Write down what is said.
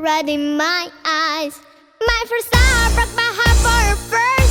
red in my eyes. My first love broke my heart for a first